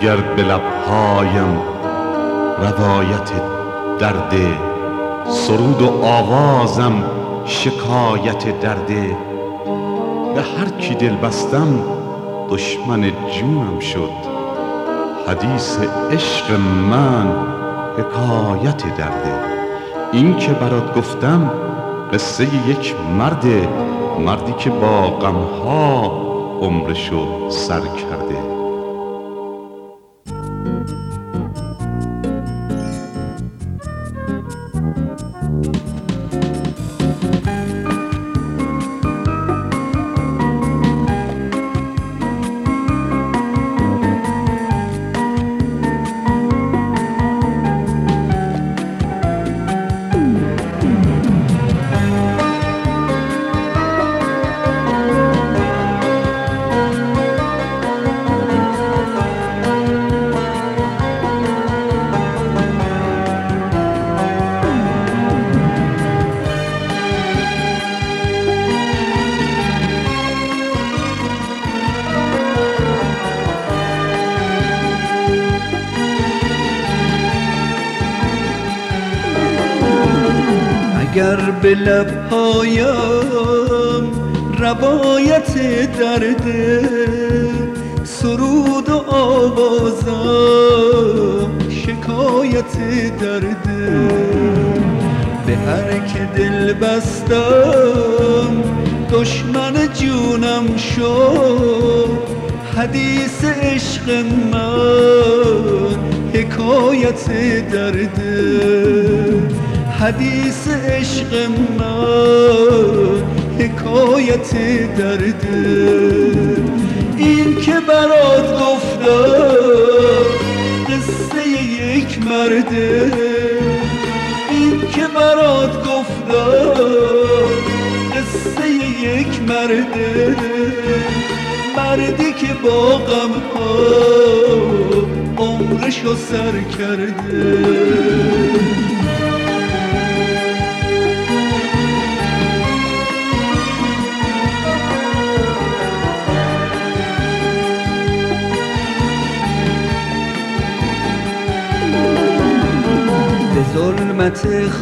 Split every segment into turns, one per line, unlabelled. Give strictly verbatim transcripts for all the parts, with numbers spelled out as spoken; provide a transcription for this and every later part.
اگر به لبهایم روایت درد، سرود و آوازم شکایت درده، به هر کی دل بستم دشمن جونم شد، حدیث عشق من حکایت درده. این که برات گفتم قصه یک مرده، مردی که با غمها عمرشو سر کرده.
اگر به لبهایم روایت درده، سرود و آوازم شکایت درده، به هر که دل بستم دشمن جونم شد، حدیث عشق من حکایت درده، حدیث عشق من حکایت درده. این که برات گفتم قصه یک مرده، این که برات گفتم قصه یک مرده، مردی که با غمها عمرشو سر کرده. ظلمت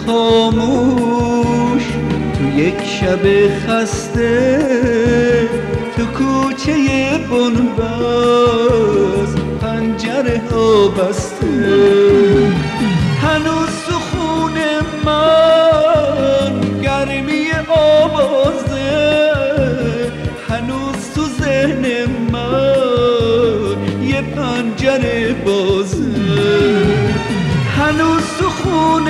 خاموش تو یک شب خسته، تو کوچه بنبست پنجره ها بسته، هنوز تو خون من گرمی آوازه، هنوز تو ذهن من یه پنجره بازه، هنوز تو خون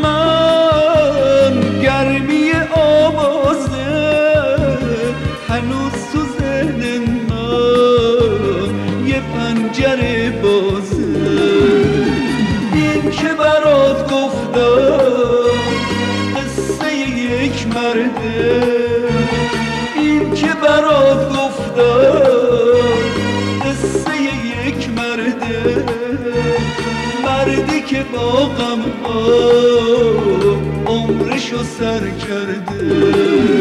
من گرمی آوازه، هنوز تو ذهن من یه پنجره بازه. این که برات گفتم قصه یک مرده، این که برات گفتم قصه یک مرده، مردی که با غمها عمرشو سر کرده.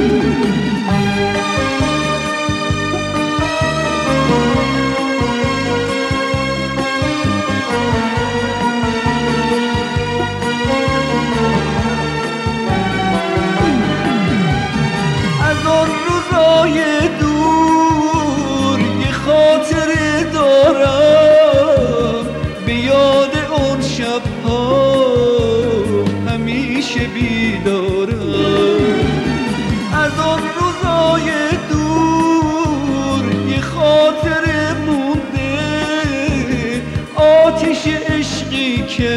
از آن روزای دور یه خاطره دارم، به یاد اون شبها همیشه بیدارم. از آن روزای دور یه خاطره مونده، آتش عشقی که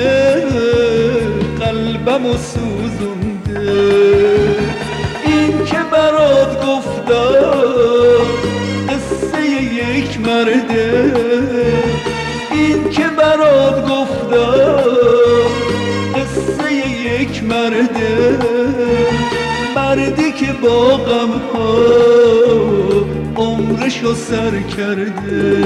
قلبمو سوزونده. این که برات گفتم قصه یک مرده، این که برات گفتم قصه یک مرده، مردی که با غمها عمرشو سر کرده.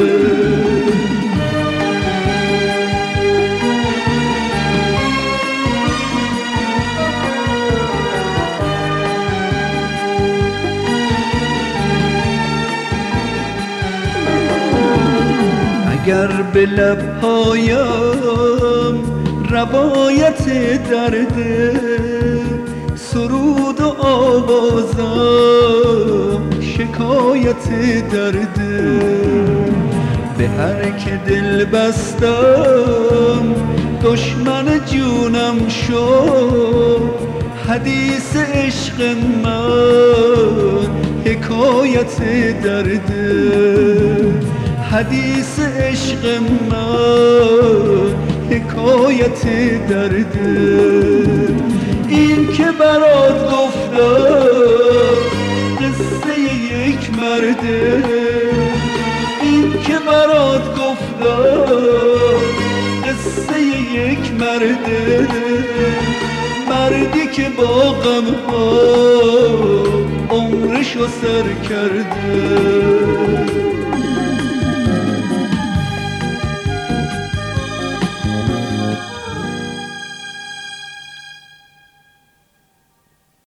اگر به لبهایم روایت درده، سرود و آوازم شکایت درده. به هر که دل بستم دشمن جونم شد، حدیث عشق من حکایت درده. حدیث عشق من حکایت درده. این که برات گفتم قصه یک مرده، این که برات گفتم قصه یک مرده. مردی که با غم‌ها عمرشو سر کرده.